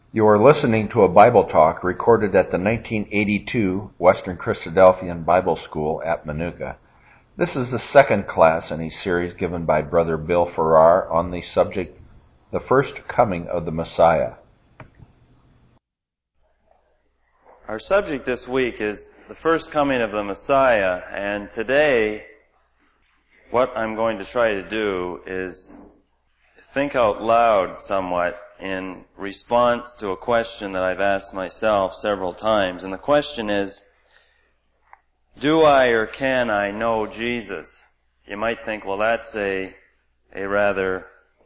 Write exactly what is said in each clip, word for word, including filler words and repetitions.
You are listening to a Bible talk recorded at the nineteen eighty-two Western Christadelphian Bible School at Manuka. This is the second class in a series given by Brother Bill Farrar on the subject, The First Coming of the Messiah. Our subject this week is the first coming of the Messiah, and today what I'm going to try to do is think out loud somewhat in response to a question that I've asked myself several times. And the question is, do I or can I know Jesus? You might think, well, that's a a rather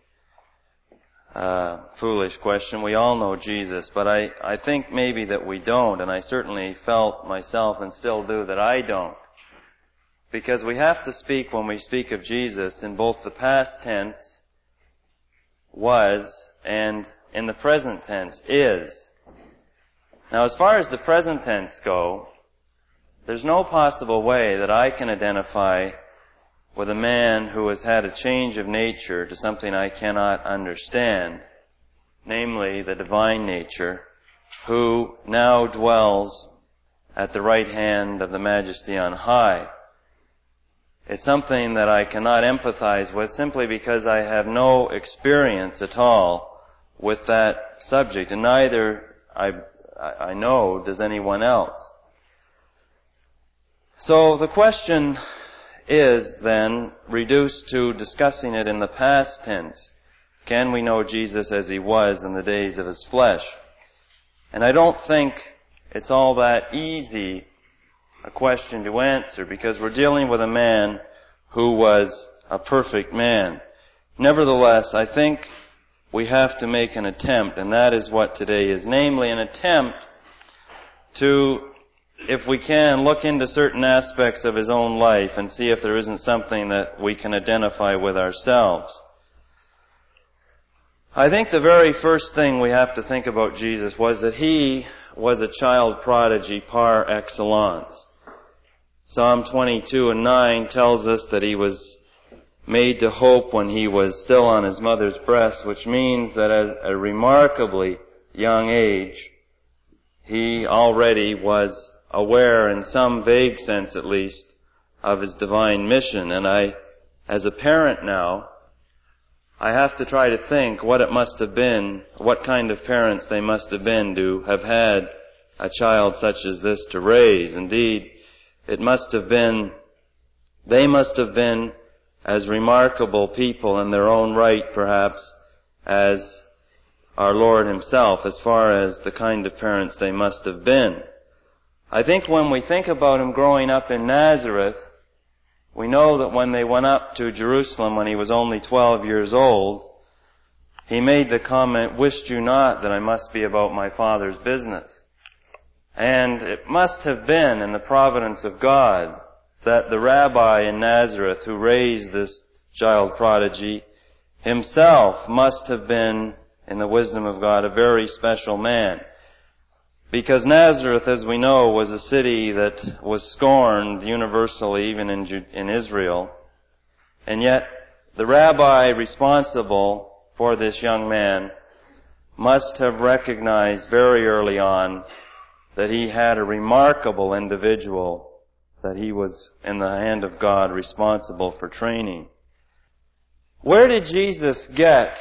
uh, foolish question. We all know Jesus, but I, I think maybe that we don't, and I certainly felt myself and still do that I don't. Because we have to speak, when we speak of Jesus, in both the past tense, was, and in the present tense, is. Now, as far as the present tense go, there's no possible way that I can identify with a man who has had a change of nature to something I cannot understand, namely the divine nature, who now dwells at the right hand of the Majesty on high. It's something that I cannot empathize with simply because I have no experience at all with that subject, and neither, I, I know, does anyone else. So the question is then reduced to discussing it in the past tense. Can we know Jesus as he was in the days of his flesh? And I don't think it's all that easy a question to answer, because we're dealing with a man who was a perfect man. Nevertheless, I think we have to make an attempt, and that is what today is, namely an attempt to, if we can, look into certain aspects of his own life and see if there isn't something that we can identify with ourselves. I think the very first thing we have to think about Jesus was that he was a child prodigy par excellence. Psalm twenty-two and nine tells us that he was made to hope when he was still on his mother's breast, which means that at a remarkably young age, he already was aware, in some vague sense at least, of his divine mission. And I, as a parent now, I have to try to think what it must have been, what kind of parents they must have been to have had a child such as this to raise. Indeed, it must have been, they must have been as remarkable people in their own right, perhaps, as our Lord himself, as far as the kind of parents they must have been. I think when we think about him growing up in Nazareth, we know that when they went up to Jerusalem when he was only twelve years old, he made the comment, "Wist you not that I must be about my Father's business?" And it must have been in the providence of God that the rabbi in Nazareth who raised this child prodigy himself must have been, in the wisdom of God, a very special man. Because Nazareth, as we know, was a city that was scorned universally, even in, Ju- in Israel. And yet, the rabbi responsible for this young man must have recognized very early on that he had a remarkable individual that he was, in the hand of God, responsible for training. Where did Jesus get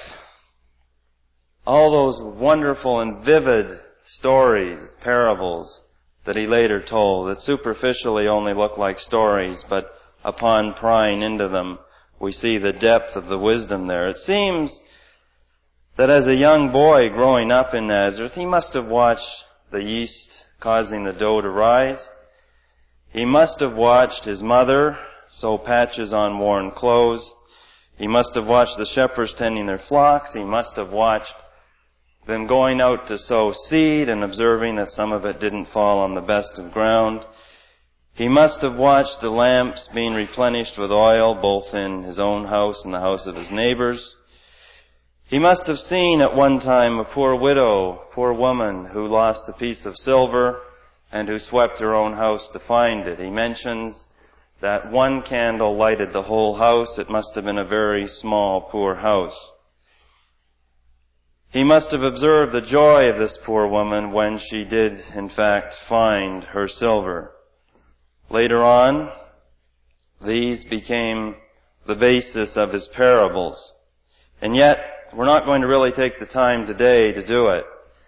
all those wonderful and vivid stories, parables, that he later told, that superficially only look like stories, but upon prying into them, we see the depth of the wisdom there? It seems that as a young boy growing up in Nazareth, he must have watched the yeast causing the dough to rise. He must have watched his mother sew patches on worn clothes. He must have watched the shepherds tending their flocks. He must have watched them going out to sow seed and observing that some of it didn't fall on the best of ground. He must have watched the lamps being replenished with oil, both in his own house and the house of his neighbors. He must have seen at one time a poor widow, poor woman, who lost a piece of silver and who swept her own house to find it. He mentions that one candle lighted the whole house. It must have been a very small, poor house. He He must have observed the joy of this poor woman when she did, in fact, find her silver. Later on, these became the basis of his parables. And yet, we're not going to really take the time today to do it.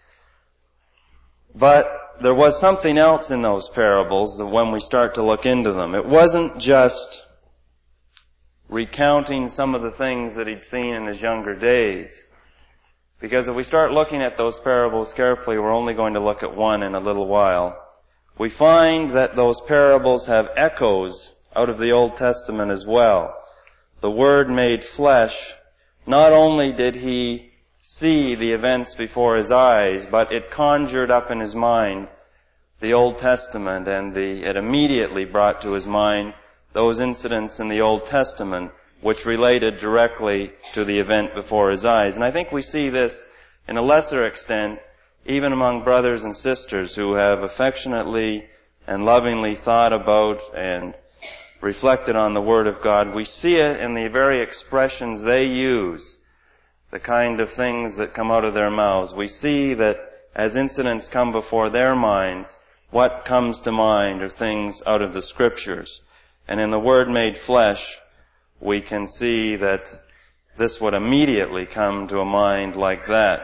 But there was something else in those parables that when we start to look into them. It wasn't just recounting some of the things that he'd seen in his younger days. Because if we start looking at those parables carefully, we're only going to look at one in a little while. We find that those parables have echoes out of the Old Testament as well. The Word made flesh, not only did he see the events before his eyes, but it conjured up in his mind the Old Testament, and the, it immediately brought to his mind those incidents in the Old Testament which related directly to the event before his eyes. And I think we see this in a lesser extent even among brothers and sisters who have affectionately and lovingly thought about and reflected on the Word of God. We see it in the very expressions they use, the kind of things that come out of their mouths. We see that as incidents come before their minds, what comes to mind are things out of the Scriptures. And in the Word made flesh, we can see that this would immediately come to a mind like that.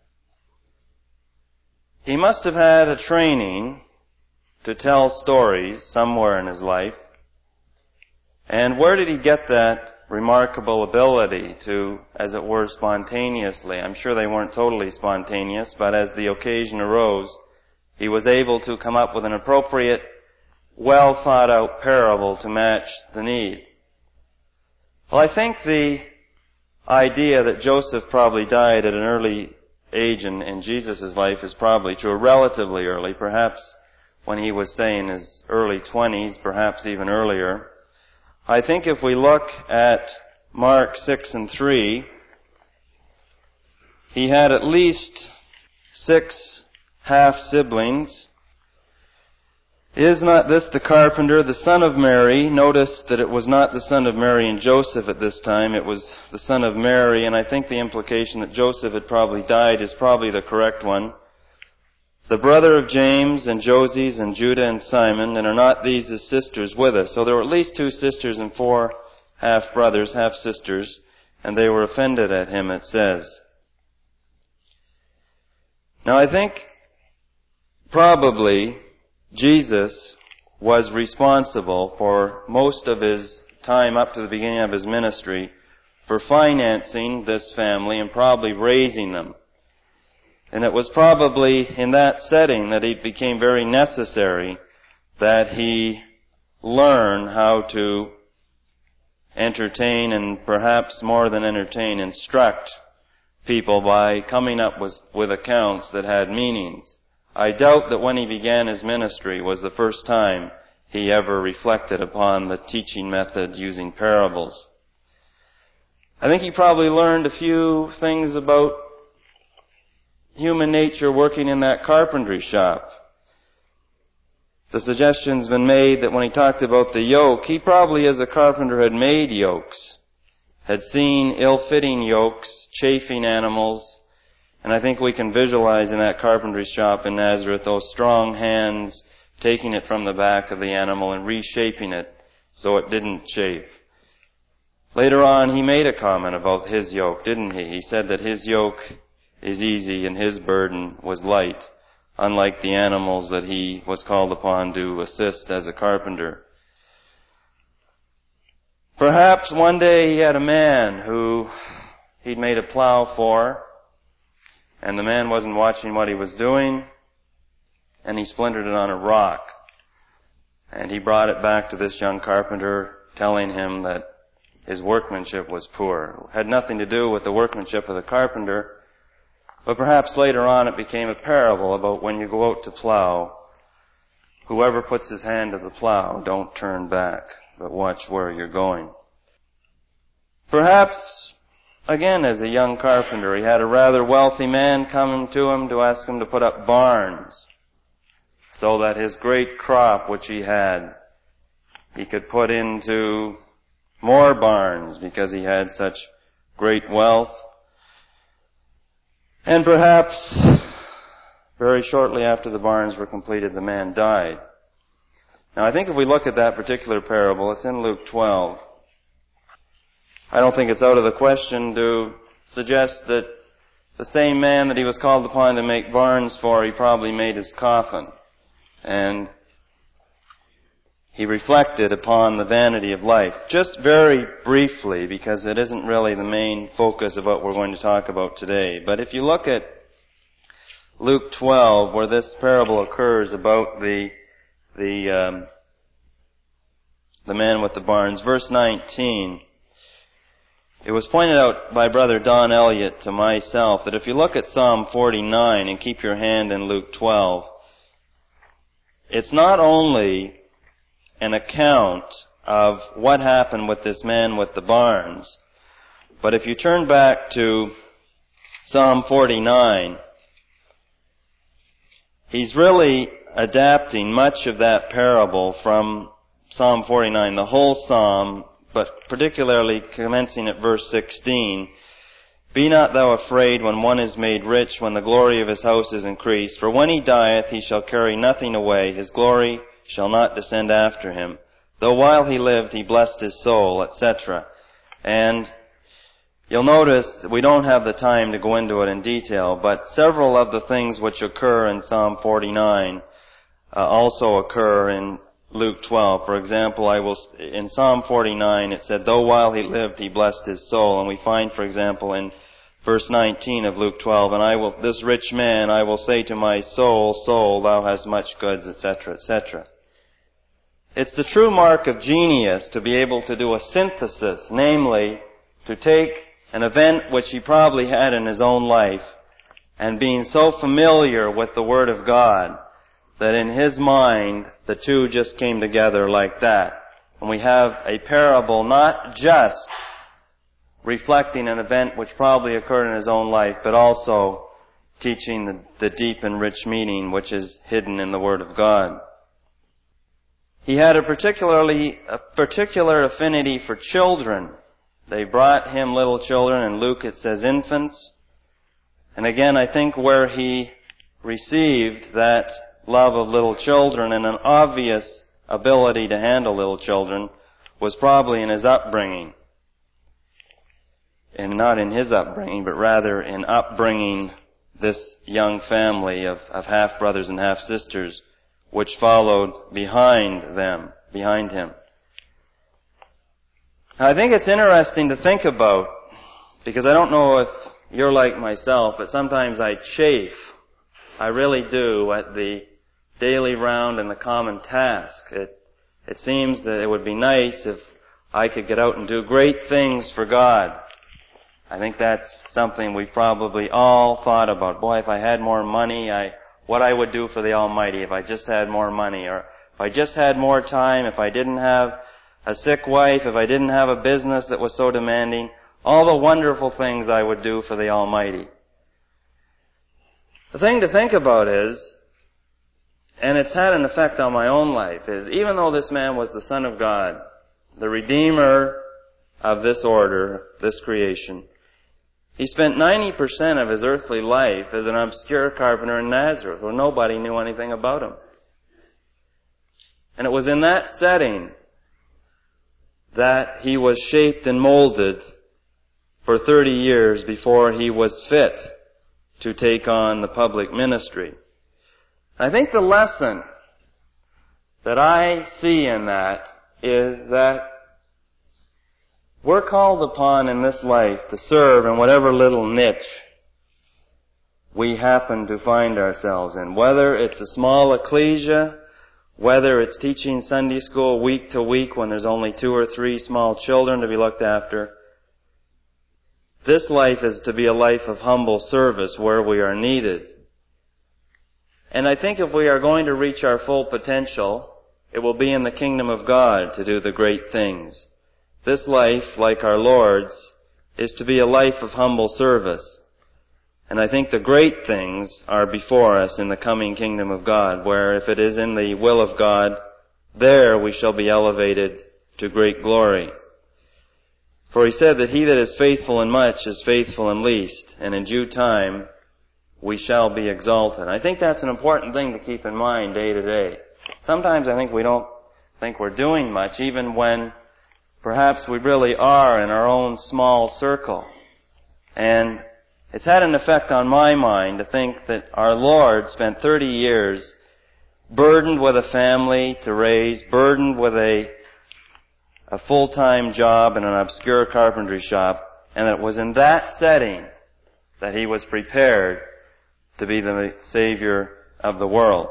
He must have had a training to tell stories somewhere in his life. And where did he get that remarkable ability to, as it were, spontaneously? I'm sure they weren't totally spontaneous, but as the occasion arose, he was able to come up with an appropriate, well thought out parable to match the need. Well, I think the idea that Joseph probably died at an early age in, in Jesus' life is probably true, relatively early, perhaps when he was, say, in his early twenties, perhaps even earlier. I think if we look at Mark six and three, he had at least six half-siblings. Is not this the carpenter, the son of Mary? Notice that it was not the son of Mary and Joseph at this time. It was the son of Mary, and I think the implication that Joseph had probably died is probably the correct one. The brother of James and Joses and Judah and Simon, and are not these his sisters with us? So there were at least two sisters and four half-brothers, half-sisters, and they were offended at him, it says. Now I think probably Jesus was responsible for most of his time up to the beginning of his ministry for financing this family and probably raising them. And it was probably in that setting that it became very necessary that he learn how to entertain and perhaps more than entertain, instruct people by coming up with, with accounts that had meanings. I doubt that when he began his ministry was the first time he ever reflected upon the teaching method using parables. I think he probably learned a few things about human nature working in that carpentry shop. The suggestion's been made that when he talked about the yoke, he probably as a carpenter had made yokes, had seen ill-fitting yokes, chafing animals, and I think we can visualize in that carpentry shop in Nazareth those strong hands taking it from the back of the animal and reshaping it so it didn't chafe. Later on, he made a comment about his yoke, didn't he? He said that his yoke is easy and his burden was light, unlike the animals that he was called upon to assist as a carpenter. Perhaps one day he had a man who he'd made a plow for, and the man wasn't watching what he was doing, and he splintered it on a rock. And he brought it back to this young carpenter, telling him that his workmanship was poor. It had nothing to do with the workmanship of the carpenter, but perhaps later on it became a parable about when you go out to plow, whoever puts his hand to the plow, don't turn back, but watch where you're going. Perhaps, again, as a young carpenter, he had a rather wealthy man coming to him to ask him to put up barns so that his great crop which he had, he could put into more barns because he had such great wealth. And perhaps very shortly after the barns were completed, the man died. Now I think if we look at that particular parable, it's in Luke twelve. I don't think it's out of the question to suggest that the same man that he was called upon to make barns for, he probably made his coffin. And he reflected upon the vanity of life. Just very briefly, because it isn't really the main focus of what we're going to talk about today. But if you look at Luke twelve, where this parable occurs about the the um, the man with the barns, verse nineteen, it was pointed out by Brother Don Elliott to myself that if you look at Psalm forty-nine and keep your hand in Luke twelve, it's not only an account of what happened with this man with the barns, but if you turn back to Psalm forty-nine, he's really adapting much of that parable from Psalm forty-nine, the whole psalm, but particularly commencing at verse sixteen. Be not thou afraid when one is made rich, when the glory of his house is increased. For when he dieth, he shall carry nothing away. His glory shall not descend after him. Though while he lived, he blessed his soul, et cetera. And you'll notice we don't have the time to go into it in detail, but several of the things which occur in Psalm forty-nine uh, also occur in Luke twelve. For example, I will, in Psalm forty-nine it said, though while he lived he blessed his soul. And we find, for example, in verse nineteen of Luke twelve, and I will, this rich man, I will say to my soul, soul, thou hast much goods, et cetera, et cetera. It's the true mark of genius to be able to do a synthesis, namely, to take an event which he probably had in his own life, and being so familiar with the Word of God, that in his mind, the two just came together like that. And we have a parable not just reflecting an event which probably occurred in his own life, but also teaching the, the deep and rich meaning which is hidden in the Word of God. He had a particularly, a particular affinity for children. They brought him little children, in Luke it says infants. And again, I think where he received that love of little children and an obvious ability to handle little children was probably in his upbringing. And not in his upbringing, but rather in upbringing this young family of, of half-brothers and half-sisters which followed behind them, behind him. Now, I think it's interesting to think about, because I don't know if you're like myself, but sometimes I chafe, I really do, at the daily round and the common task. It, it seems that it would be nice if I could get out and do great things for God. I think that's something we probably all thought about. Boy, if I had more money, I, what I would do for the Almighty if I just had more money, or if I just had more time, if I didn't have a sick wife, if I didn't have a business that was so demanding, all the wonderful things I would do for the Almighty. The thing to think about is, and it's had an effect on my own life, is even though this man was the Son of God, the Redeemer of this order, this creation, he spent ninety percent of his earthly life as an obscure carpenter in Nazareth, where nobody knew anything about him. And it was in that setting that he was shaped and molded for thirty years before he was fit to take on the public ministry. I think the lesson that I see in that is that we're called upon in this life to serve in whatever little niche we happen to find ourselves in. Whether it's a small ecclesia, whether it's teaching Sunday school week to week when there's only two or three small children to be looked after. This life is to be a life of humble service where we are needed. And I think if we are going to reach our full potential, it will be in the kingdom of God to do the great things. This life, like our Lord's, is to be a life of humble service. And I think the great things are before us in the coming kingdom of God, where if it is in the will of God, there we shall be elevated to great glory. For he said that he that is faithful in much is faithful in least, and in due time we shall be exalted. I think that's an important thing to keep in mind day to day. Sometimes I think we don't think we're doing much, even when perhaps we really are in our own small circle. And it's had an effect on my mind to think that our Lord spent thirty years burdened with a family to raise, burdened with a, a full-time job in an obscure carpentry shop, and it was in that setting that he was prepared to be the Savior of the world.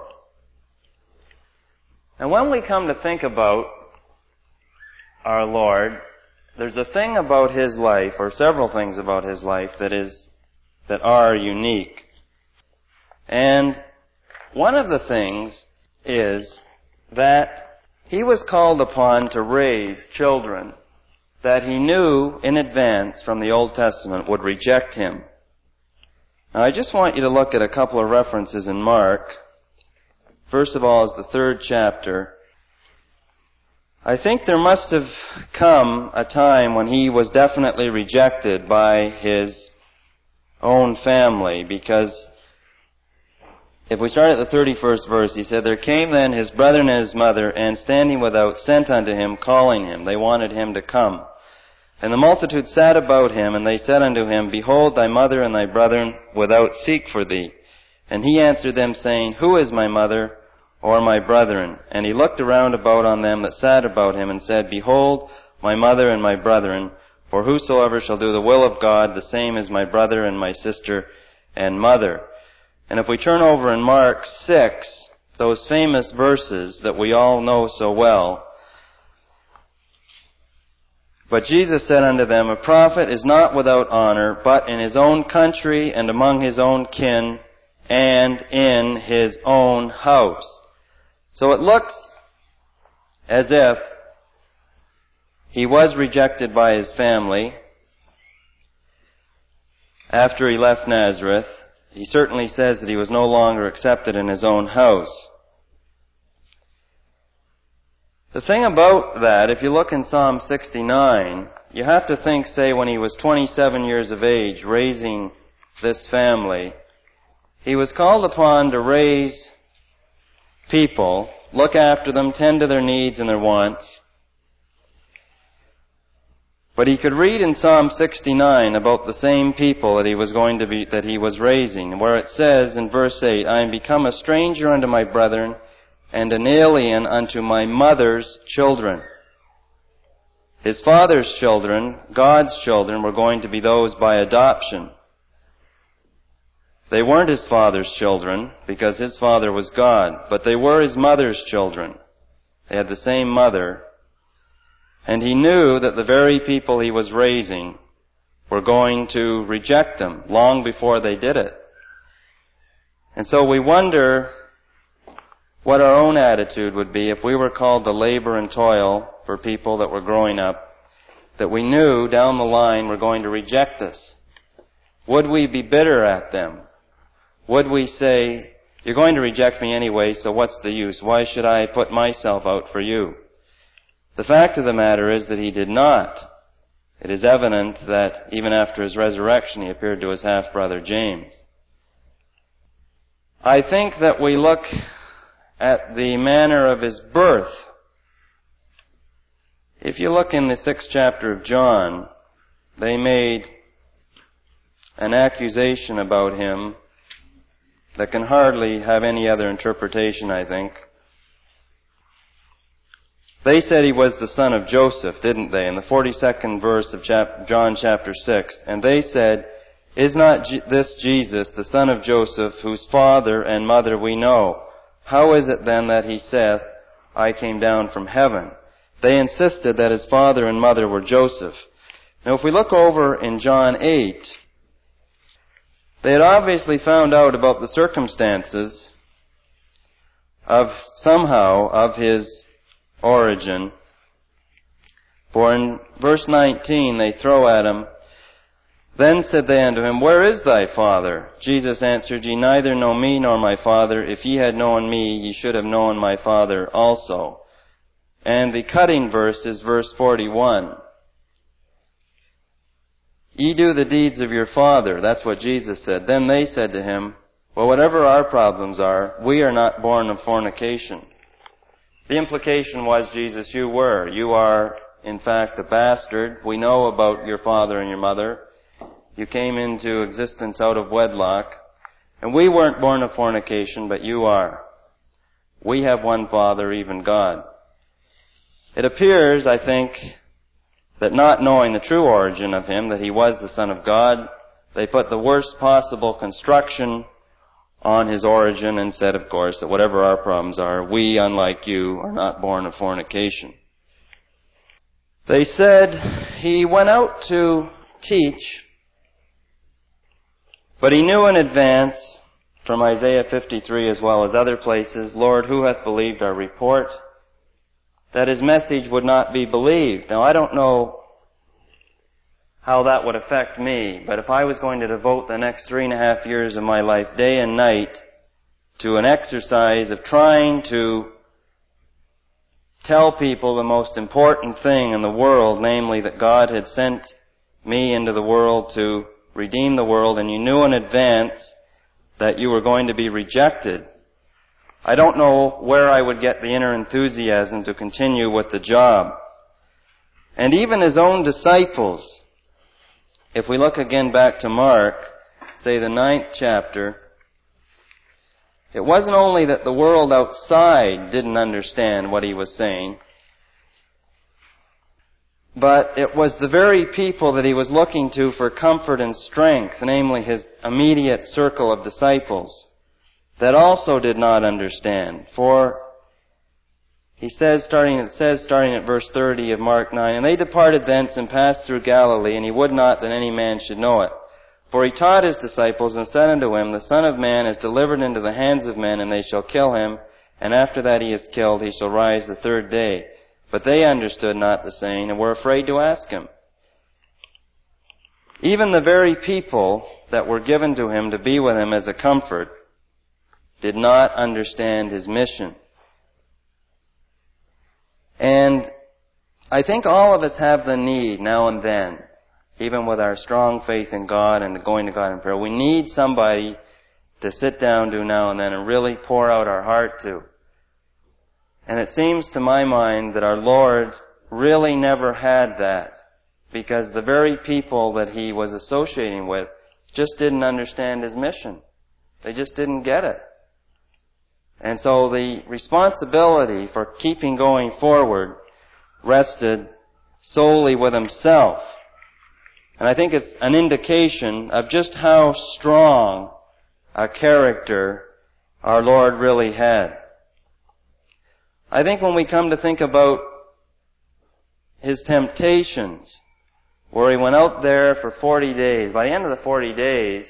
And when we come to think about our Lord, there's a thing about his life, or several things about his life, that is, that are unique. And one of the things is that he was called upon to raise children that he knew in advance from the Old Testament would reject him. Now I just want you to look at a couple of references in Mark. First of all is the third chapter. I think there must have come a time when he was definitely rejected by his own family, because if we start at the thirty-first verse, he said, "There came then his brethren and his mother, and standing without sent unto him, calling him." They wanted him to come. "And the multitude sat about him, and they said unto him, Behold, thy mother and thy brethren without seek for thee. And he answered them, saying, Who is my mother or my brethren? And he looked around about on them that sat about him, and said, Behold, my mother and my brethren, for whosoever shall do the will of God, the same is my brother and my sister and mother." And if we turn over in Mark six, those famous verses that we all know so well, "But Jesus said unto them, A prophet is not without honor, but in his own country and among his own kin and in his own house." So it looks as if he was rejected by his family after he left Nazareth. He certainly says that he was no longer accepted in his own house. The thing about that, if you look in Psalm sixty-nine, you have to think, say, when he was twenty-seven years of age, raising this family, he was called upon to raise people, look after them, tend to their needs and their wants. But he could read in Psalm sixty-nine about the same people that he was going to be, that he was raising, where it says in verse eight, "I am become a stranger unto my brethren, and an alien unto my mother's children." His father's children, God's children, were going to be those by adoption. They weren't his father's children, because his father was God, but they were his mother's children. They had the same mother. And he knew that the very people he was raising were going to reject them long before they did it. And so we wonder what our own attitude would be if we were called to labor and toil for people that were growing up, that we knew down the line were going to reject us. Would we be bitter at them? Would we say, "You're going to reject me anyway, so what's the use? Why should I put myself out for you?" The fact of the matter is that he did not. It is evident that even after his resurrection, he appeared to his half-brother James. I think that we look at the manner of his birth. If you look in the sixth chapter of John, they made an accusation about him that can hardly have any other interpretation, I think. They said he was the son of Joseph, didn't they? In the forty-second verse of chap- John chapter six. And they said, "Is not G- this Jesus, the son of Joseph, whose father and mother we know? How is it then that he saith, I came down from heaven?" They insisted that his father and mother were Joseph. Now if we look over in John eight, they had obviously found out about the circumstances of, somehow, of his origin. For in verse nineteen they throw at him, "Then said they unto him, Where is thy father? Jesus answered, Ye neither know me nor my Father. If ye had known me, ye should have known my Father also." And the cutting verse is verse forty-one. "Ye do the deeds of your father." That's what Jesus said. Then they said to him, Well, whatever our problems are, we are not born of fornication. The implication was, Jesus, you were. You are, in fact, a bastard. We know about your father and your mother. You came into existence out of wedlock. And we weren't born of fornication, but you are. We have one Father, even God. It appears, I think, that not knowing the true origin of him, that he was the Son of God, they put the worst possible construction on his origin and said, of course, that whatever our problems are, we, unlike you, are not born of fornication. They said he went out to teach, but he knew in advance, from Isaiah fifty-three as well as other places, Lord, who hath believed our report? That his message would not be believed. Now, I don't know how that would affect me, but if I was going to devote the next three and a half years of my life, day and night, to an exercise of trying to tell people the most important thing in the world, namely that God had sent me into the world to redeem the world, and you knew in advance that you were going to be rejected, I don't know where I would get the inner enthusiasm to continue with the job. And even his own disciples, if we look again back to Mark, say the ninth chapter, it wasn't only that the world outside didn't understand what he was saying, but it was the very people that he was looking to for comfort and strength, namely his immediate circle of disciples, that also did not understand. For he says, starting, it says, starting at verse thirty of Mark nine, and they departed thence and passed through Galilee, and he would not that any man should know it. For he taught his disciples and said unto him, the Son of Man is delivered into the hands of men, and they shall kill him, and after that he is killed, he shall rise the third day. But they understood not the saying, and were afraid to ask him. Even the very people that were given to him to be with him as a comfort did not understand his mission. And I think all of us have the need now and then, even with our strong faith in God and going to God in prayer, we need somebody to sit down to now and then and really pour out our heart to. And it seems to my mind that our Lord really never had that, because the very people that he was associating with just didn't understand his mission. They just didn't get it. And so the responsibility for keeping going forward rested solely with himself. And I think it's an indication of just how strong a character our Lord really had. I think when we come to think about his temptations, where he went out there for forty days, by the end of the forty days,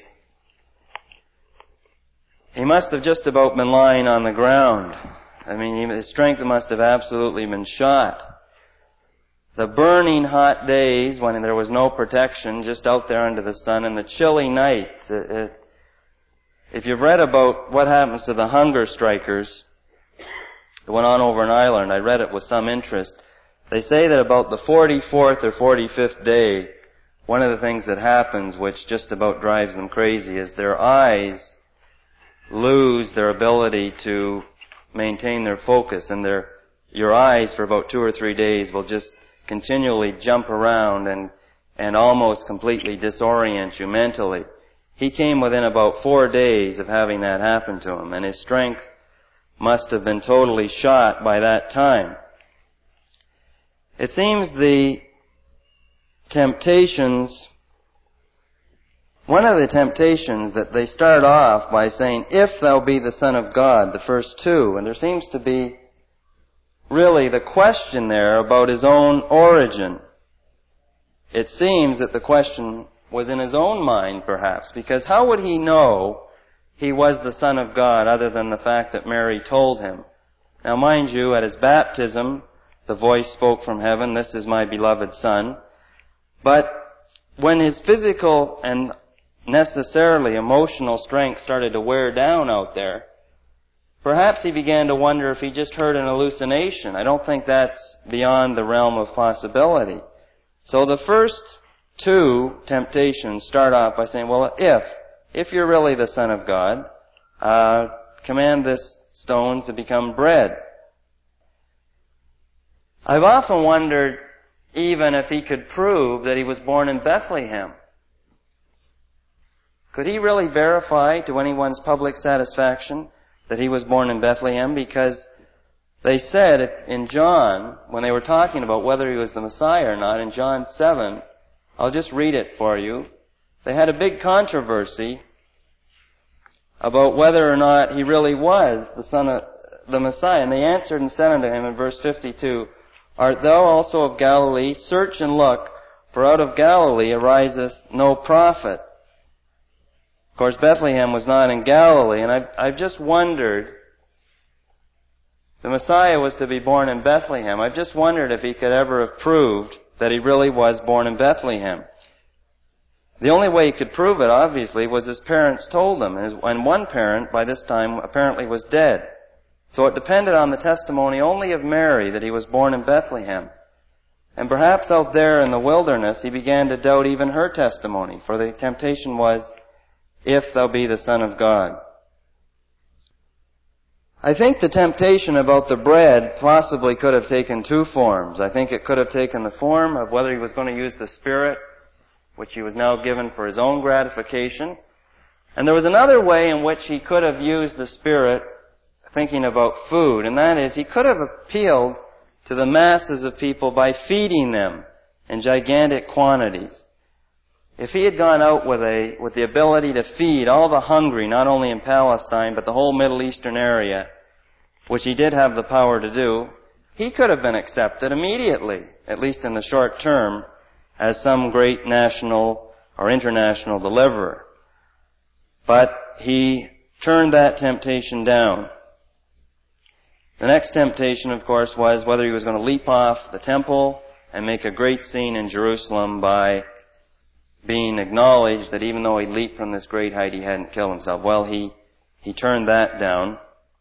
he must have just about been lying on the ground. I mean, his strength must have absolutely been shot. The burning hot days when there was no protection, just out there under the sun, and the chilly nights. It, it, if you've read about what happens to the hunger strikers, it went on over in Ireland. I read it with some interest. They say that about the forty-fourth or forty-fifth day, one of the things that happens, which just about drives them crazy, is their eyes lose their ability to maintain their focus, and their your eyes for about two or three days will just continually jump around and and almost completely disorient you mentally. He came within about four days of having that happen to him, and his strength must have been totally shot by that time. It seems the temptations, one of the temptations that they start off by saying, if thou be the Son of God, the first two, and there seems to be really the question there about his own origin. It seems that the question was in his own mind, perhaps, because how would he know he was the Son of God other than the fact that Mary told him? Now, mind you, at his baptism, the voice spoke from heaven, this is my beloved Son. But when his physical and necessarily emotional strength started to wear down out there, perhaps he began to wonder if he just heard an hallucination. I don't think that's beyond the realm of possibility. So the first two temptations start off by saying, well, if, if you're really the Son of God, uh, command this stone to become bread. I've often wondered even if he could prove that he was born in Bethlehem. Could he really verify to anyone's public satisfaction that he was born in Bethlehem? Because they said in John, when they were talking about whether he was the Messiah or not, in John seven, I'll just read it for you. They had a big controversy about whether or not he really was the son of the Messiah. And they answered and said unto him in verse fifty-two, Art thou also of Galilee? Search and look, for out of Galilee ariseth no prophet. Of course, Bethlehem was not in Galilee, and I've, I've just wondered, the Messiah was to be born in Bethlehem. I've just wondered if he could ever have proved that he really was born in Bethlehem. The only way he could prove it, obviously, was his parents told him, and one parent, by this time, apparently was dead. So it depended on the testimony only of Mary that he was born in Bethlehem. And perhaps out there in the wilderness, he began to doubt even her testimony, for the temptation was, if thou be the Son of God. I think the temptation about the bread possibly could have taken two forms. I think it could have taken the form of whether he was going to use the Spirit, which he was now given for his own gratification. And there was another way in which he could have used the Spirit thinking about food, and that is he could have appealed to the masses of people by feeding them in gigantic quantities. If he had gone out with a with the ability to feed all the hungry, not only in Palestine, but the whole Middle Eastern area, which he did have the power to do, he could have been accepted immediately, at least in the short term, as some great national or international deliverer. But he turned that temptation down. The next temptation, of course, was whether he was going to leap off the temple and make a great scene in Jerusalem by being acknowledged that even though he leaped from this great height, he hadn't killed himself. Well, he, he turned that down.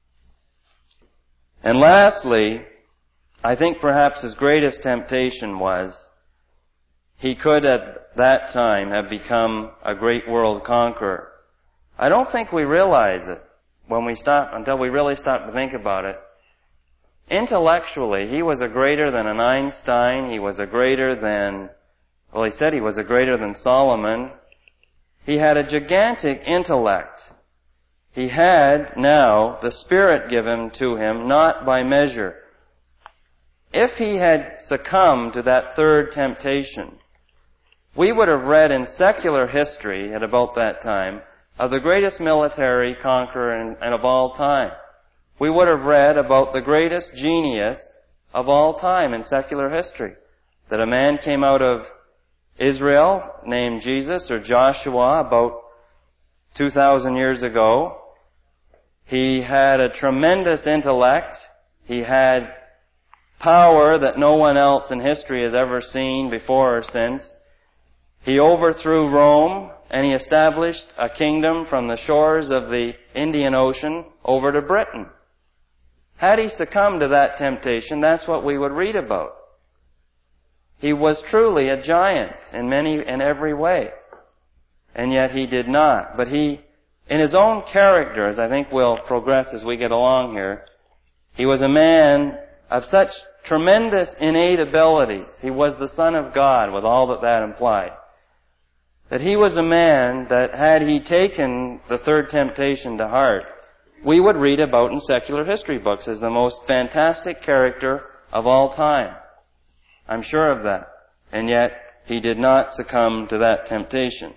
And lastly, I think perhaps his greatest temptation was he could at that time have become a great world conqueror. I don't think we realize it when we stop, until we really stop to think about it. Intellectually, he was a greater than an Einstein. He was a greater than Well, he said he was a greater than Solomon. He had a gigantic intellect. He had now the Spirit given to him, not by measure. If he had succumbed to that third temptation, we would have read in secular history at about that time of the greatest military conqueror in, in of all time. We would have read about the greatest genius of all time in secular history. That a man came out of Israel named Jesus or Joshua about two thousand years ago. He had a tremendous intellect. He had power that no one else in history has ever seen before or since. He overthrew Rome and he established a kingdom from the shores of the Indian Ocean over to Britain. Had he succumbed to that temptation, that's what we would read about. He was truly a giant in many, in every way. And yet he did not. But he, in his own character, as I think we'll progress as we get along here, he was a man of such tremendous innate abilities. He was the Son of God with all that that implied. That he was a man that had he taken the third temptation to heart, we would read about in secular history books as the most fantastic character of all time. I'm sure of that. And yet, he did not succumb to that temptation.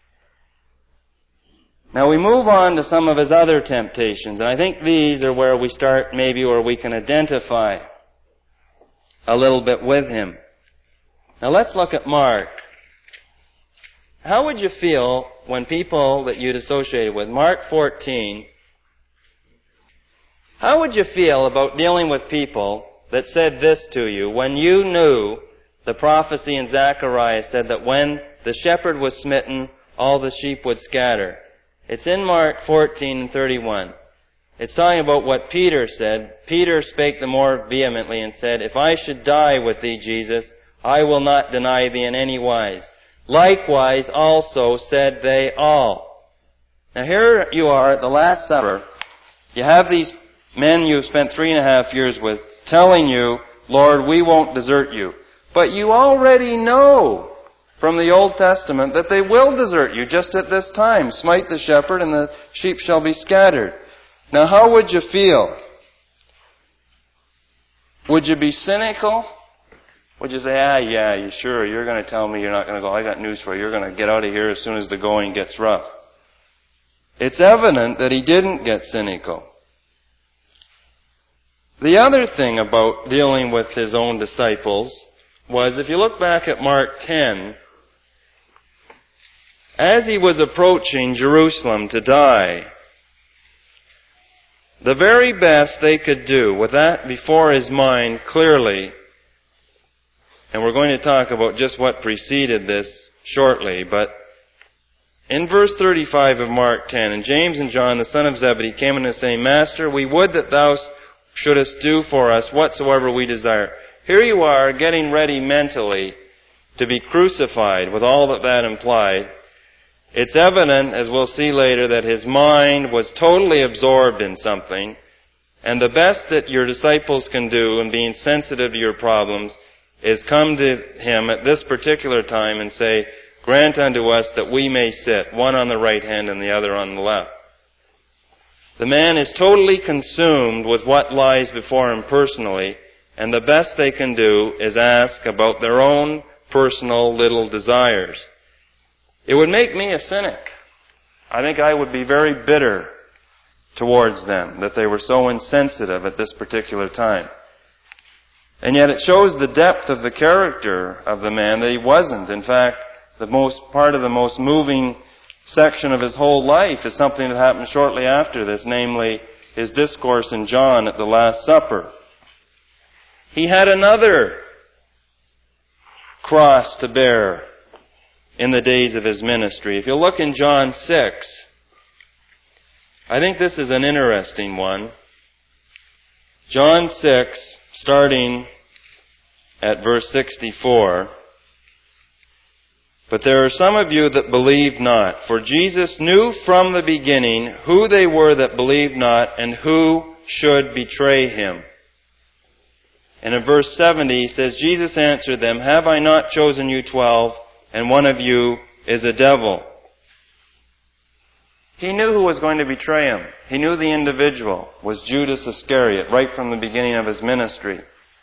Now we move on to some of his other temptations, and I think these are where we start maybe where we can identify a little bit with him. Now let's look at Mark. How would you feel when people that you'd associated with, Mark fourteen, how would you feel about dealing with people that said this to you when you knew the prophecy in Zechariah said that when the shepherd was smitten, all the sheep would scatter? It's in Mark fourteen and thirty-one. It's talking about what Peter said. Peter spake the more vehemently and said, If I should die with thee, Jesus, I will not deny thee in any wise. Likewise also said they all. Now here you are at the Last Supper. You have these men you've spent three and a half years with telling you, Lord, we won't desert you. But you already know from the Old Testament that they will desert you just at this time. Smite the shepherd and the sheep shall be scattered. Now how would you feel? Would you be cynical? Would you say, ah, yeah, you sure, you're going to tell me you're not going to go. I got news for you. You're going to get out of here as soon as the going gets rough. It's evident that he didn't get cynical. The other thing about dealing with his own disciples was, if you look back at Mark ten, as he was approaching Jerusalem to die, the very best they could do, with that before his mind clearly, and we're going to talk about just what preceded this shortly, but in verse thirty-five of Mark ten, and James and John, the son of Zebedee, came unto him saying, Master, we would that thou shouldest do for us whatsoever we desire. Here you are, getting ready mentally to be crucified, with all that that implied. It's evident, as we'll see later, that his mind was totally absorbed in something, and the best that your disciples can do in being sensitive to your problems is come to him at this particular time and say, grant unto us that we may sit, one on the right hand and the other on the left. The man is totally consumed with what lies before him personally, and the best they can do is ask about their own personal little desires. It would make me a cynic. I think I would be very bitter towards them, that they were so insensitive at this particular time. And yet it shows the depth of the character of the man, that he wasn't. In fact, the most part of the most moving section of his whole life is something that happened shortly after this, namely his discourse in John at the Last Supper. He had another cross to bear in the days of his ministry. If you look in John six, I think this is an interesting one. John six, starting at verse sixty-four. But there are some of you that believe not. For Jesus knew from the beginning who they were that believed not and who should betray him. And in verse seventy, he says, Jesus answered them, Have I not chosen you twelve, and one of you is a devil? He knew who was going to betray him. He knew the individual was Judas Iscariot right from the beginning of his ministry.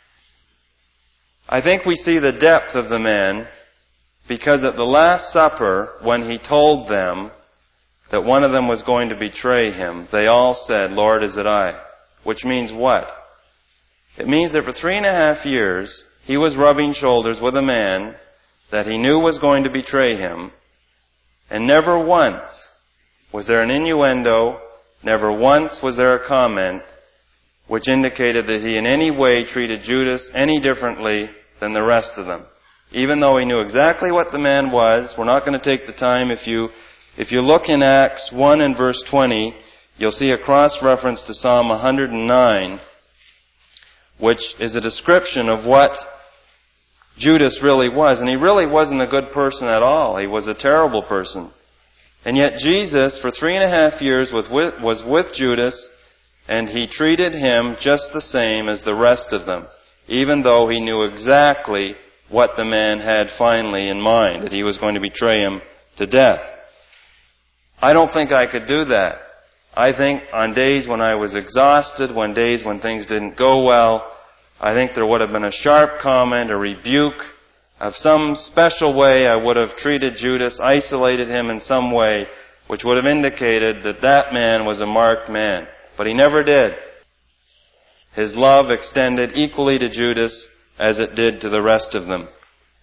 I think we see the depth of the man because at the Last Supper, when he told them that one of them was going to betray him, they all said, Lord, is it I? Which means what? It means that for three and a half years, he was rubbing shoulders with a man that he knew was going to betray him, and never once was there an innuendo, never once was there a comment which indicated that he in any way treated Judas any differently than the rest of them. Even though he knew exactly what the man was, we're not going to take the time. If you, if you look in Acts one and verse twenty, you'll see a cross-reference to Psalm one hundred nine, which is a description of what Judas really was. And he really wasn't a good person at all. He was a terrible person. And yet Jesus, for three and a half years, was with, was with Judas, and he treated him just the same as the rest of them, even though he knew exactly what the man had finally in mind, that he was going to betray him to death. I don't think I could do that. I think on days when I was exhausted, when days when things didn't go well, I think there would have been a sharp comment, a rebuke, of some special way I would have treated Judas, isolated him in some way, which would have indicated that that man was a marked man. But he never did. His love extended equally to Judas as it did to the rest of them.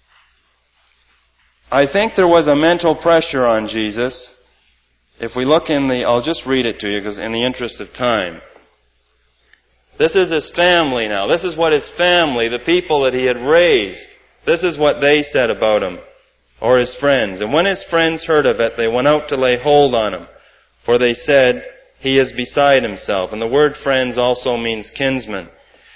I think there was a mental pressure on Jesus. If we look in the, I'll just read it to you because in the interest of time. This is his family now. This is what his family, the people that he had raised, this is what they said about him, or his friends. And when his friends heard of it, they went out to lay hold on him. For they said, he is beside himself. And the word friends also means kinsmen.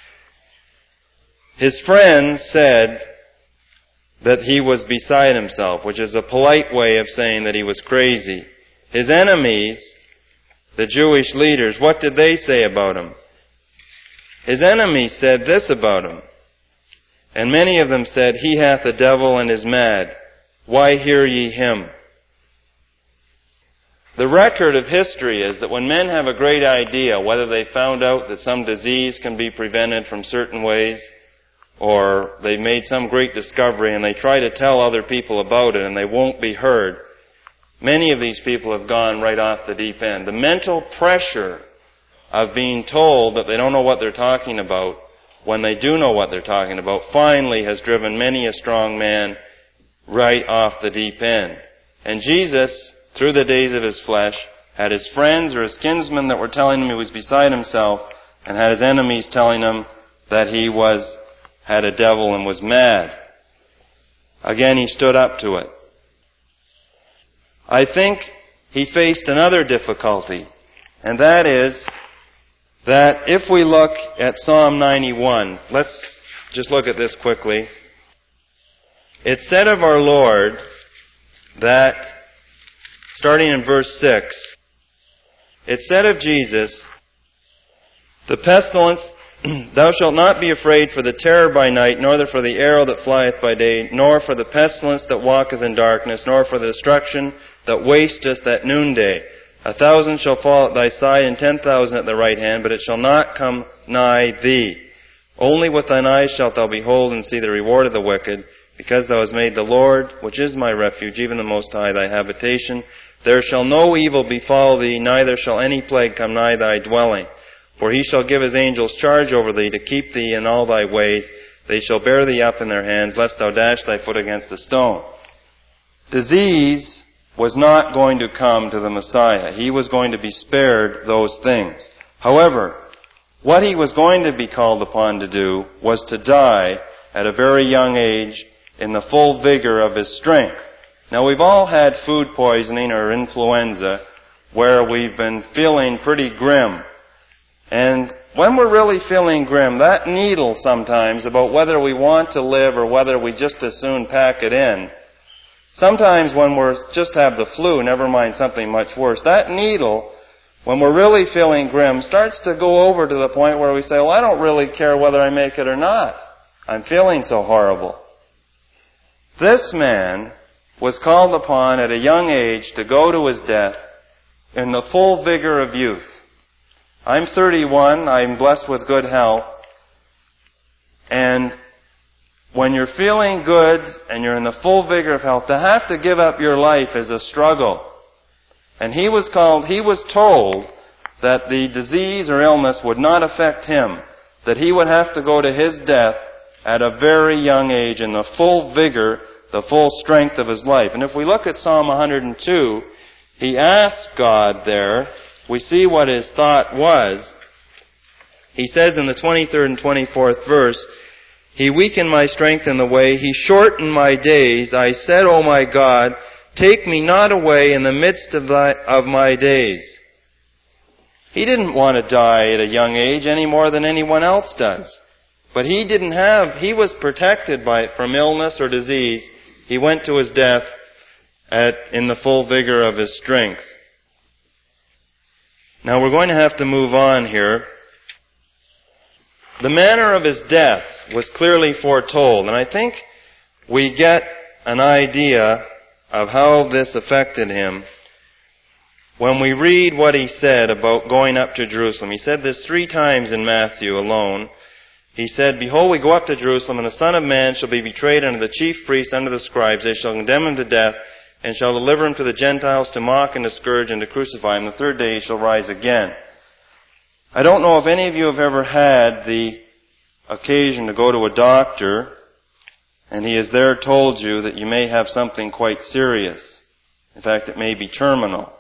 His friends said that he was beside himself, which is a polite way of saying that he was crazy. His enemies, the Jewish leaders, what did they say about him? His enemies said this about him. And many of them said, He hath a devil and is mad. Why hear ye him? The record of history is that when men have a great idea, whether they found out that some disease can be prevented from certain ways, or they've made some great discovery and they try to tell other people about it and they won't be heard, many of these people have gone right off the deep end. The mental pressure of being told that they don't know what they're talking about when they do know what they're talking about finally has driven many a strong man right off the deep end. And Jesus, through the days of his flesh, had his friends or his kinsmen that were telling him he was beside himself, and had his enemies telling him that he was had a devil and was mad. Again, he stood up to it. I think he faced another difficulty, and that is that if we look at Psalm ninety-one, let's just look at this quickly. It said of our Lord that, starting in verse six, it said of Jesus, the pestilence, thou shalt not be afraid for the terror by night, nor for the arrow that flieth by day, nor for the pestilence that walketh in darkness, nor for the destruction that wasteth at noonday. A thousand shall fall at thy side, and ten thousand at thy right hand, but it shall not come nigh thee. Only with thine eyes shalt thou behold and see the reward of the wicked, because thou hast made the Lord, which is my refuge, even the Most High, thy habitation. There shall no evil befall thee, neither shall any plague come nigh thy dwelling. For he shall give his angels charge over thee, to keep thee in all thy ways. They shall bear thee up in their hands, lest thou dash thy foot against a stone. Disease was not going to come to the Messiah. He was going to be spared those things. However, what he was going to be called upon to do was to die at a very young age in the full vigor of his strength. Now, we've all had food poisoning or influenza where we've been feeling pretty grim. And when we're really feeling grim, that needle sometimes about whether we want to live or whether we just as soon pack it in, sometimes when we just have the flu, never mind something much worse, that needle, when we're really feeling grim, starts to go over to the point where we say, well, I don't really care whether I make it or not. I'm feeling so horrible. This man was called upon at a young age to go to his death in the full vigor of youth. I'm thirty-one, I'm blessed with good health, and when you're feeling good and you're in the full vigor of health, to have to give up your life is a struggle. And he was called, he was told that the disease or illness would not affect him, that he would have to go to his death at a very young age in the full vigor, the full strength of his life. And if we look at Psalm one hundred two, he asks God there, we see what his thought was. He says in the twenty-third and twenty-fourth verse, He weakened my strength in the way, He shortened my days. I said, O my God, take me not away in the midst of, thy, of my days. He didn't want to die at a young age any more than anyone else does. But he didn't have, he was protected by from illness or disease. He went to his death at, in the full vigor of his strength. Now we're going to have to move on here. The manner of his death was clearly foretold, and I think we get an idea of how this affected him when we read what he said about going up to Jerusalem. He said this three times in Matthew alone. He said, Behold, we go up to Jerusalem, and the Son of Man shall be betrayed unto the chief priests, unto the scribes. They shall condemn him to death, and shall deliver him to the Gentiles to mock and to scourge and to crucify him. The third day he shall rise again. I don't know if any of you have ever had the occasion to go to a doctor, and he has there told you that you may have something quite serious. In fact, it may be terminal.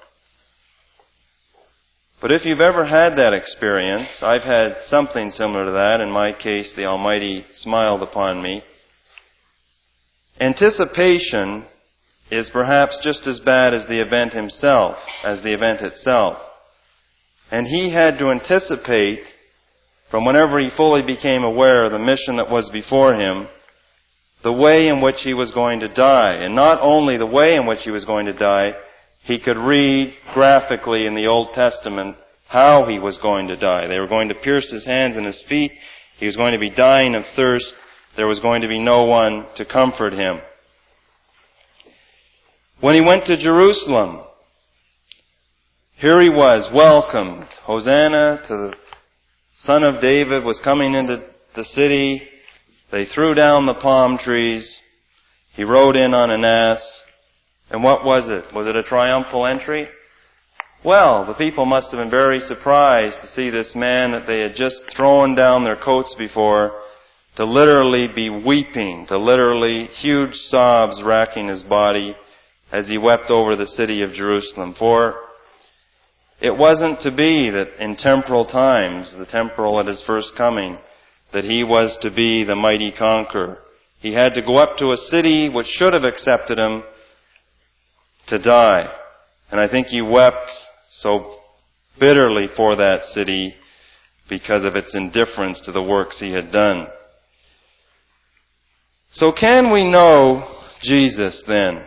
But if you've ever had that experience, I've had something similar to that. In my case, the Almighty smiled upon me. Anticipation is perhaps just as bad as the event himself, as the event itself. And he had to anticipate, from whenever he fully became aware of the mission that was before him, the way in which he was going to die. And not only the way in which he was going to die, he could read graphically in the Old Testament how he was going to die. They were going to pierce his hands and his feet. He was going to be dying of thirst. There was going to be no one to comfort him. When he went to Jerusalem, here he was, welcomed. Hosanna to the Son of David was coming into the city. They threw down the palm trees. He rode in on an ass. And what was it? Was it a triumphal entry? Well, the people must have been very surprised to see this man that they had just thrown down their coats before to literally be weeping, to literally huge sobs racking his body as he wept over the city of Jerusalem. For it wasn't to be that in temporal times, the temporal at his first coming, that he was to be the mighty conqueror. He had to go up to a city which should have accepted him to die. And I think he wept so bitterly for that city because of its indifference to the works he had done. So can we know Jesus then?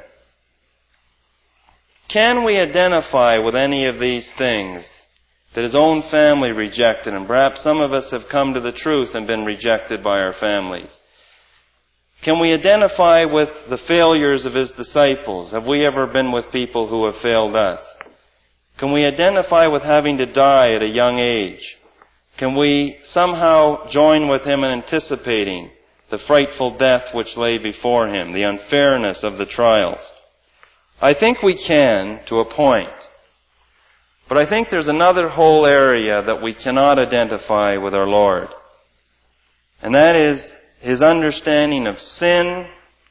Can we identify with any of these things that his own family rejected him? Perhaps some of us have come to the truth and been rejected by our families. Can we identify with the failures of his disciples? Have we ever been with people who have failed us? Can we identify with having to die at a young age? Can we somehow join with him in anticipating the frightful death which lay before him, the unfairness of the trials? I think we can, to a point. But I think there's another whole area that we cannot identify with our Lord. And that is his understanding of sin.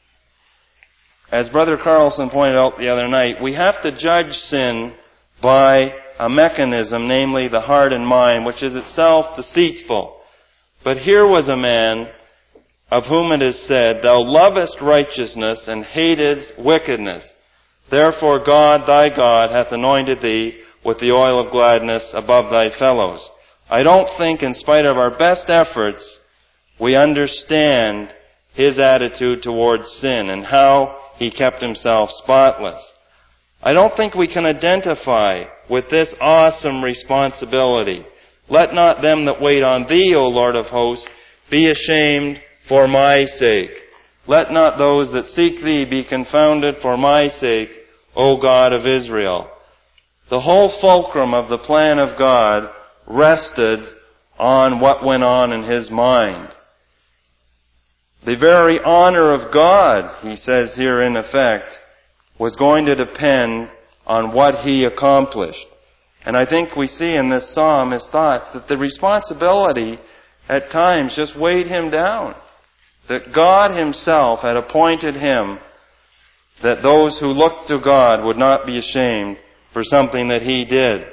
As Brother Carlson pointed out the other night, we have to judge sin by a mechanism, namely the heart and mind, which is itself deceitful. But here was a man of whom it is said, "Thou lovest righteousness and hatest wickedness. Therefore God, thy God, hath anointed thee with the oil of gladness above thy fellows." I don't think, in spite of our best efforts, we understand his attitude towards sin and how he kept himself spotless. I don't think we can identify with this awesome responsibility. Let not them that wait on thee, O Lord of hosts, be ashamed for my sake. Let not those that seek thee be confounded for my sake, O God of Israel. The whole fulcrum of the plan of God rested on what went on in his mind. The very honor of God, he says here in effect, was going to depend on what he accomplished. And I think we see in this psalm his thoughts that the responsibility at times just weighed him down. That God himself had appointed him that those who looked to God would not be ashamed for something that he did.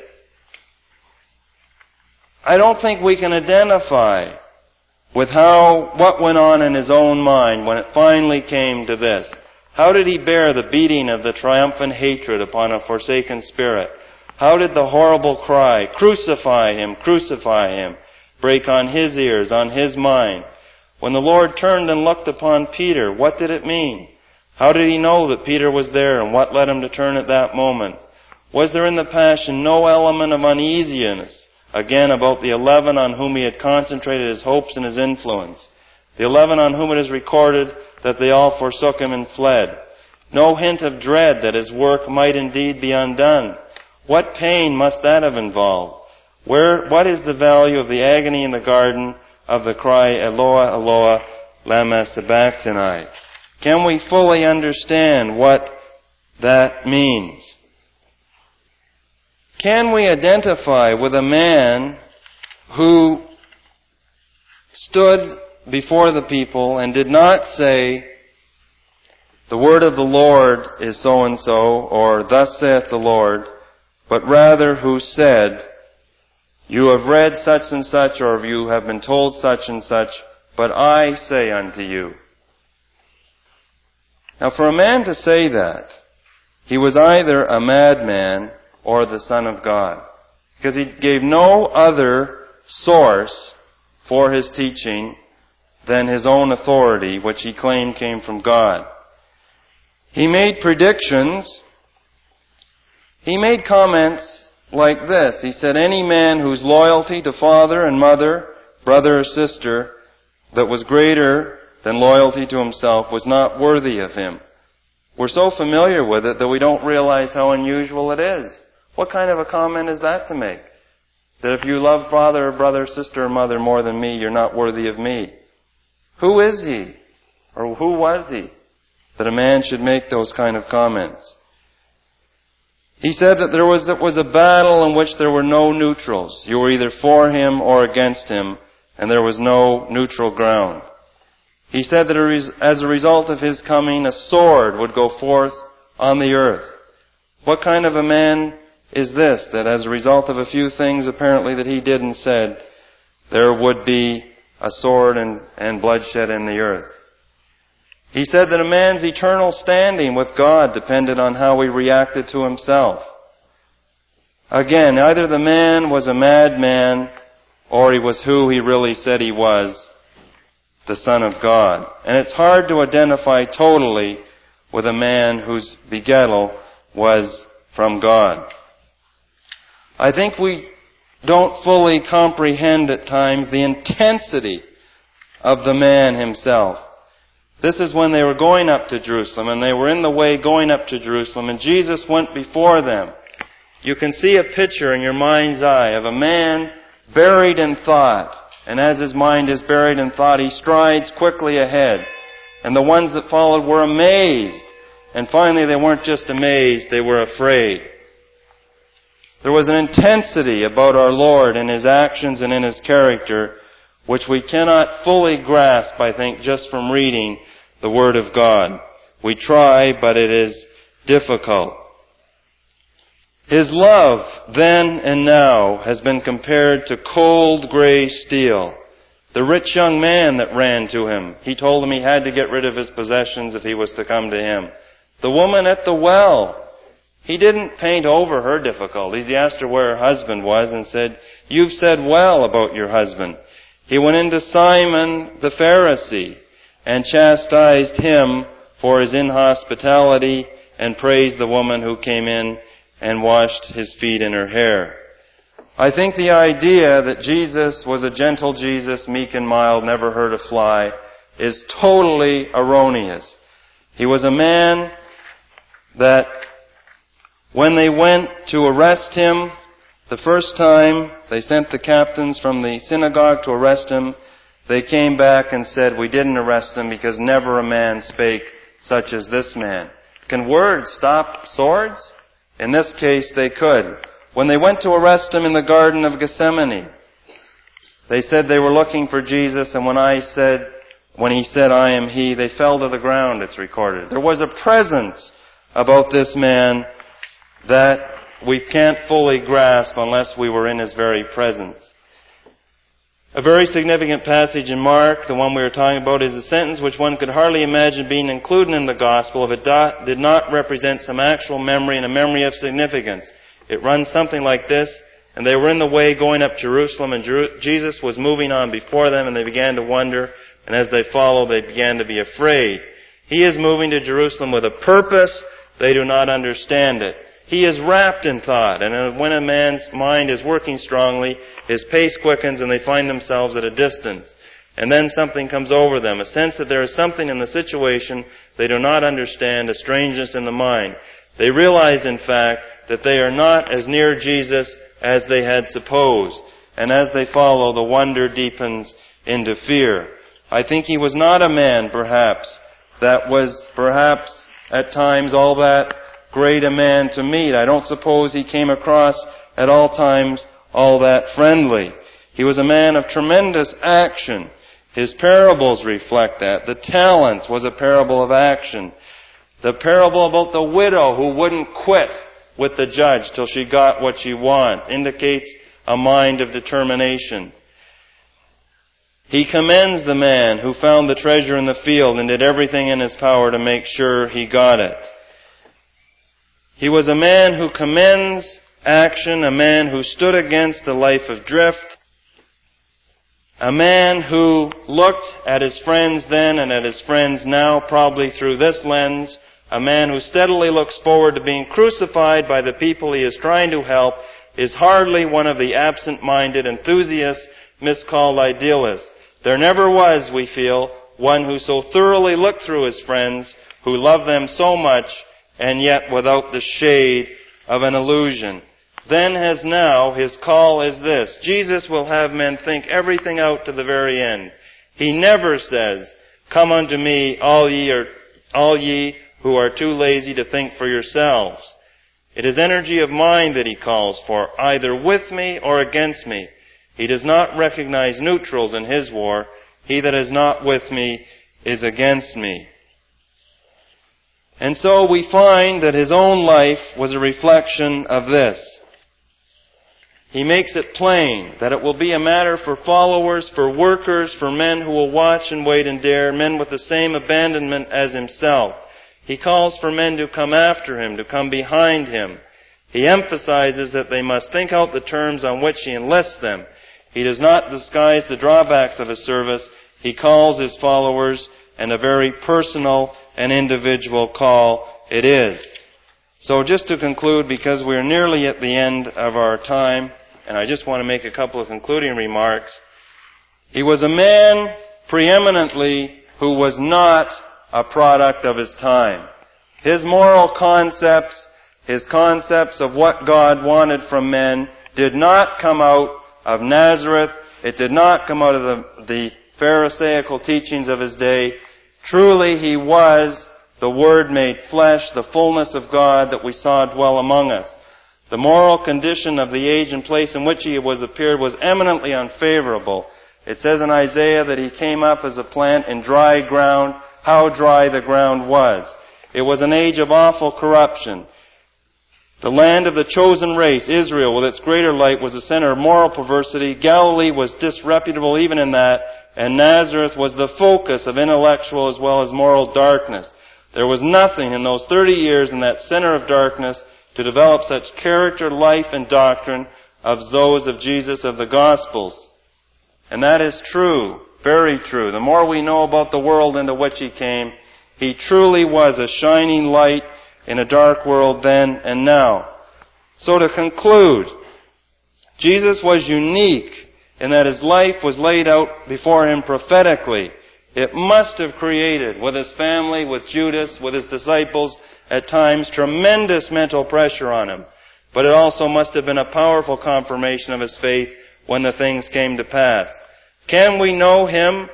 I don't think we can identify with how, what went on in his own mind when it finally came to this. How did he bear the beating of the triumphant hatred upon a forsaken spirit? How did the horrible cry, "Crucify him, crucify him," break on his ears, on his mind? When the Lord turned and looked upon Peter, what did it mean? How did he know that Peter was there, and what led him to turn at that moment? Was there in the passion no element of uneasiness, again, about the eleven on whom he had concentrated his hopes and his influence? The eleven on whom it is recorded that they all forsook him and fled. No hint of dread that his work might indeed be undone. What pain must that have involved? Where, what is the value of the agony in the garden of the cry, "Eloah, Eloah, lama sabachthani"? Can we fully understand what that means? Can we identify with a man who stood before the people and did not say, "The word of the Lord is so-and-so," or "Thus saith the Lord," but rather who said, "You have read such and such, or you have been told such and such, but I say unto you." Now, for a man to say that, he was either a madman or the Son of God, because he gave no other source for his teaching than his own authority, which he claimed came from God. He made predictions He made comments like this. He said, any man whose loyalty to father and mother, brother or sister, that was greater than loyalty to himself was not worthy of him. We're so familiar with it that we don't realize how unusual it is. What kind of a comment is that to make? That if you love father or brother, sister or mother more than me, you're not worthy of me. Who is he? Or who was he that a man should make those kind of comments? He said that there was, it was a battle in which there were no neutrals. You were either for him or against him, and there was no neutral ground. He said that as a result of his coming, a sword would go forth on the earth. What kind of a man is this, that as a result of a few things apparently that he did and said, there would be a sword and, and bloodshed in the earth? He said that a man's eternal standing with God depended on how he reacted to himself. Again, either the man was a madman or he was who he really said he was, the Son of God. And it's hard to identify totally with a man whose begettal was from God. I think we don't fully comprehend at times the intensity of the man himself. This is when they were going up to Jerusalem, and they were in the way going up to Jerusalem, and Jesus went before them. You can see a picture in your mind's eye of a man buried in thought, and as his mind is buried in thought, he strides quickly ahead. And the ones that followed were amazed, and finally they weren't just amazed, they were afraid. There was an intensity about our Lord in His actions and in His character which we cannot fully grasp, I think, just from reading the Word of God. We try, but it is difficult. His love, then and now, has been compared to cold gray steel. The rich young man that ran to Him, He told him he had to get rid of his possessions if he was to come to Him. The woman at the well, He didn't paint over her difficulties. He asked her where her husband was and said, "You've said well about your husband." He went into Simon the Pharisee and chastised him for his inhospitality and praised the woman who came in and washed his feet in her hair. I think the idea that Jesus was a gentle Jesus, meek and mild, never hurt a fly, is totally erroneous. He was a man that when they went to arrest him, the first time they sent the captains from the synagogue to arrest him, they came back and said, "We didn't arrest him because never a man spake such as this man." Can words stop swords? In this case, they could. When they went to arrest him in the Garden of Gethsemane, they said they were looking for Jesus, and when I said, when he said, "I am he," they fell to the ground, it's recorded. There was a presence about this man that we can't fully grasp unless we were in his very presence. A very significant passage in Mark, the one we were talking about, is a sentence which one could hardly imagine being included in the gospel if it do- did not represent some actual memory and a memory of significance. It runs something like this: "And they were in the way going up Jerusalem, and Jeru- Jesus was moving on before them, and they began to wonder, and as they followed, they began to be afraid." He is moving to Jerusalem with a purpose. They do not understand it. He is wrapped in thought, and when a man's mind is working strongly, his pace quickens and they find themselves at a distance. And then something comes over them, a sense that there is something in the situation they do not understand, a strangeness in the mind. They realize, in fact, that they are not as near Jesus as they had supposed. And as they follow, the wonder deepens into fear. I think he was not a man, perhaps, that was perhaps at times all that great a man to meet. I don't suppose he came across at all times all that friendly. He was a man of tremendous action. His parables reflect that. The talents was a parable of action. The parable about the widow who wouldn't quit with the judge till she got what she wants indicates a mind of determination. He commends the man who found the treasure in the field and did everything in his power to make sure he got it. He was a man who commends action, a man who stood against a life of drift, a man who looked at his friends then and at his friends now probably through this lens a man who steadily looks forward to being crucified by the people he is trying to help, is hardly one of the absent-minded enthusiasts miscalled idealists. There never was, we feel, one who so thoroughly looked through his friends, who loved them so much, and yet without the shade of an illusion. Then as now, his call is this: Jesus will have men think everything out to the very end. He never says, "Come unto me, all ye are, all ye who are too lazy to think for yourselves." It is energy of mind that he calls for, either with me or against me. He does not recognize neutrals in his war. He that is not with me is against me. And so we find that his own life was a reflection of this. He makes it plain that it will be a matter for followers, for workers, for men who will watch and wait and dare, men with the same abandonment as himself. He calls for men to come after him, to come behind him. He emphasizes that they must think out the terms on which he enlists them. He does not disguise the drawbacks of his service. He calls his followers, and a very personal and individual call it is. So just to conclude, because we're nearly at the end of our time, and I just want to make a couple of concluding remarks. He was a man preeminently who was not a product of his time. His moral concepts, his concepts of what God wanted from men, did not come out of Nazareth. It did not come out of the, the Pharisaical teachings of his day. Truly he was the Word made flesh, the fullness of God that we saw dwell among us. The moral condition of the age and place in which he was appeared was eminently unfavorable. It says in Isaiah that he came up as a plant in dry ground. How dry the ground was. It was an age of awful corruption. The land of the chosen race, Israel, with its greater light, was the center of moral perversity. Galilee was disreputable even in that, and Nazareth was the focus of intellectual as well as moral darkness. There was nothing in those thirty years in that center of darkness to develop such character, life, and doctrine of those of Jesus of the Gospels. And that is true, very true. The more we know about the world into which he came, he truly was a shining light in a dark world then and now. So to conclude, Jesus was unique in that his life was laid out before him prophetically. It must have created, with his family, with Judas, with his disciples, at times tremendous mental pressure on him. But it also must have been a powerful confirmation of his faith when the things came to pass. Can we know him?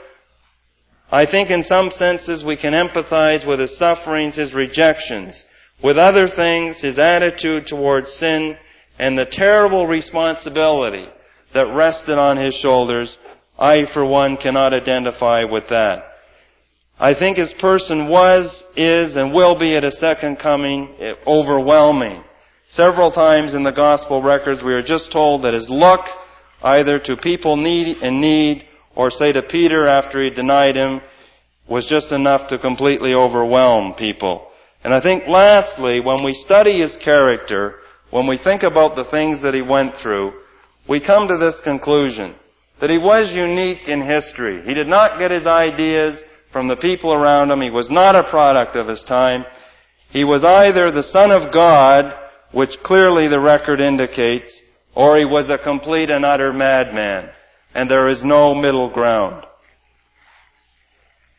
I think in some senses we can empathize with his sufferings, his rejections. With other things, his attitude towards sin and the terrible responsibility that rested on his shoulders, I, for one, cannot identify with that. I think his person was, is, and will be at his second coming overwhelming. Several times in the gospel records we are just told that his look, either to people need in need or say to Peter after he denied him, was just enough to completely overwhelm people. And I think lastly, when we study his character, when we think about the things that he went through, we come to this conclusion, that he was unique in history. He did not get his ideas from the people around him. He was not a product of his time. He was either the Son of God, which clearly the record indicates, or he was a complete and utter madman. And there is no middle ground.